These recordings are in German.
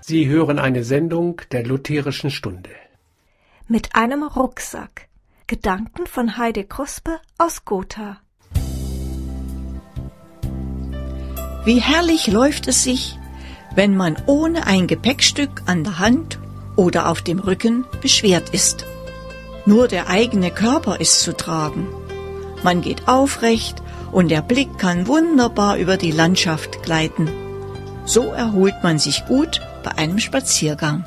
Sie hören eine Sendung der Lutherischen Stunde. Mit einem Rucksack. Gedanken von Heidi Kruspe aus Gotha. Wie herrlich läuft es sich, wenn man ohne ein Gepäckstück an der Hand oder auf dem Rücken beschwert ist. Nur der eigene Körper ist zu tragen. Man geht aufrecht und der Blick kann wunderbar über die Landschaft gleiten. So erholt man sich gut bei einem Spaziergang.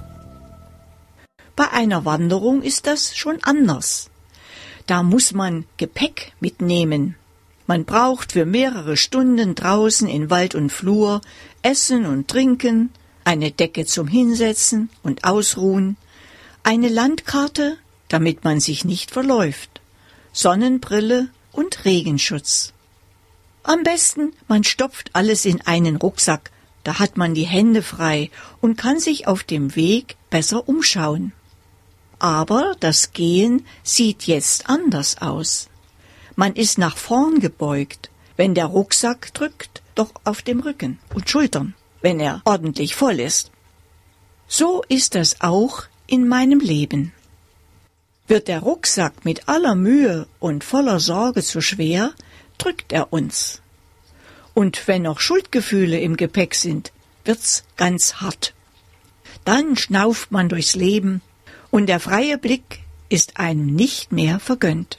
Bei einer Wanderung ist das schon anders. Da muss man Gepäck mitnehmen. Man braucht für mehrere Stunden draußen in Wald und Flur Essen und Trinken, eine Decke zum Hinsetzen und Ausruhen, eine Landkarte, damit man sich nicht verläuft, Sonnenbrille und Regenschutz. Am besten, man stopft alles in einen Rucksack, da hat man die Hände frei und kann sich auf dem Weg besser umschauen. Aber das Gehen sieht jetzt anders aus. Man ist nach vorn gebeugt, wenn der Rucksack drückt, doch auf dem Rücken und Schultern, wenn er ordentlich voll ist. So ist das auch in meinem Leben. Wird der Rucksack mit aller Mühe und voller Sorge zu schwer, drückt er uns. Und wenn noch Schuldgefühle im Gepäck sind, wird's ganz hart. Dann schnauft man durchs Leben und der freie Blick ist einem nicht mehr vergönnt.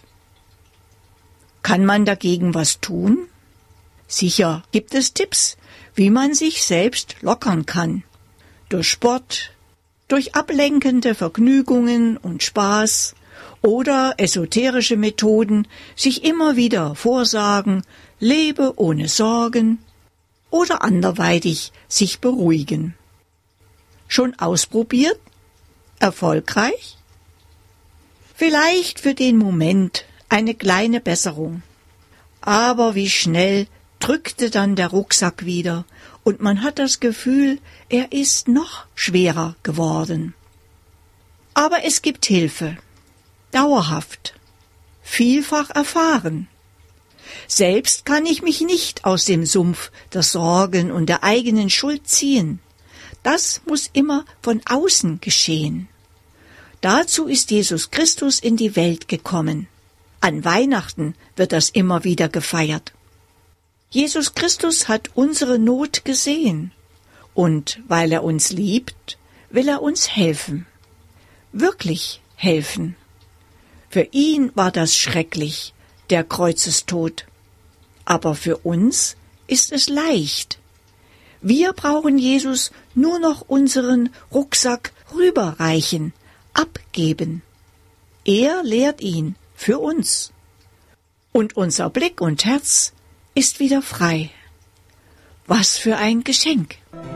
Kann man dagegen was tun? Sicher gibt es Tipps, wie man sich selbst lockern kann. Durch Sport, durch ablenkende Vergnügungen und Spaß oder esoterische Methoden, sich immer wieder vorsagen, lebe ohne Sorgen oder anderweitig sich beruhigen. Schon ausprobiert? Erfolgreich? Vielleicht für den Moment eine kleine Besserung. Aber wie schnell drückte dann der Rucksack wieder und man hat das Gefühl, er ist noch schwerer geworden. Aber es gibt Hilfe. Dauerhaft. Vielfach erfahren. Selbst kann ich mich nicht aus dem Sumpf der Sorgen und der eigenen Schuld ziehen. Das muss immer von außen geschehen. Dazu ist Jesus Christus in die Welt gekommen. An Weihnachten wird das immer wieder gefeiert. Jesus Christus hat unsere Not gesehen. Und weil er uns liebt, will er uns helfen. Wirklich helfen. Für ihn war das schrecklich, der Kreuzestod. Aber für uns ist es leicht. Wir brauchen Jesus nur noch unseren Rucksack rüberreichen, abgeben. Er lehrt ihn für uns. Und unser Blick und Herz ist wieder frei. Was für ein Geschenk!